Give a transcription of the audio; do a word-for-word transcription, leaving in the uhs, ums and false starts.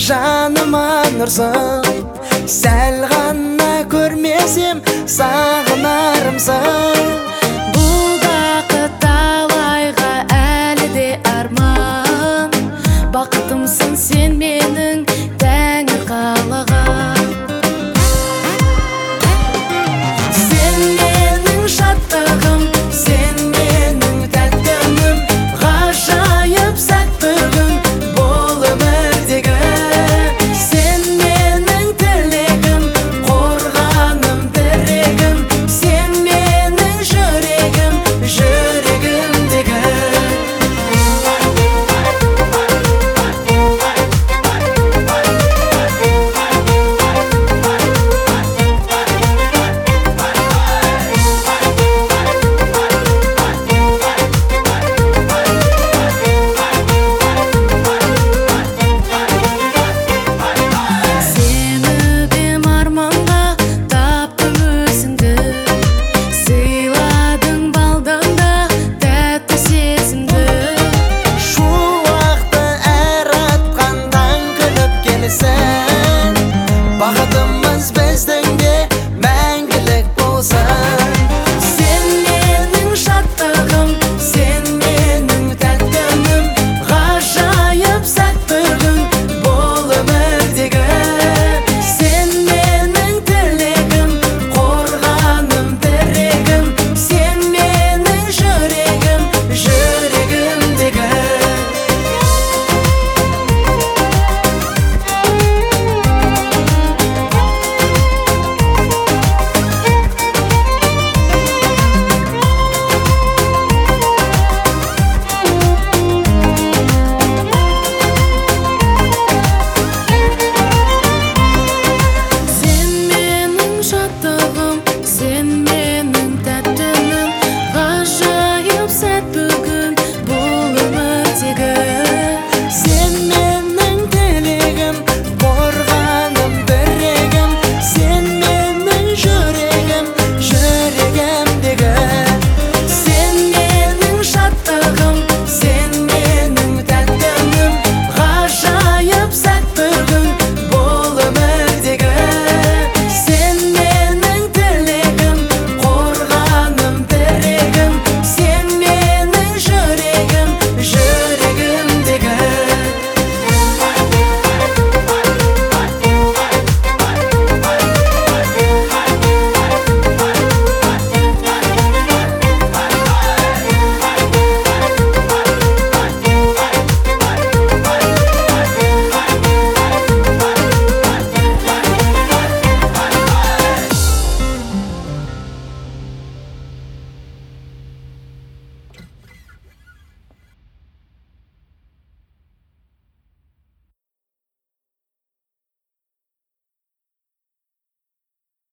жаныма нұрсың, сәл ғана көрмесем сағынарымсың. Бұл бақыт талайға әлі де арман, бақытымсың сен менің тәңір қалаған. Сен менің шаттығым, сен менің тәттімім, ғажайып сәт бүгін бұл өмірдегі. Сен менің тілегім, қорғаным, тірегім, сен менің жүрегім, жүрегімдегі. Бақытымыз біздің де мәңгілік болсын. Сен менің шаттығым, сен менің тәттімім, ғажайып сәт бүгін бұл өмірдегі. Сен менің тілегім, қорғаным, тірегім, сен менің жүрегім, жүрегімдегі.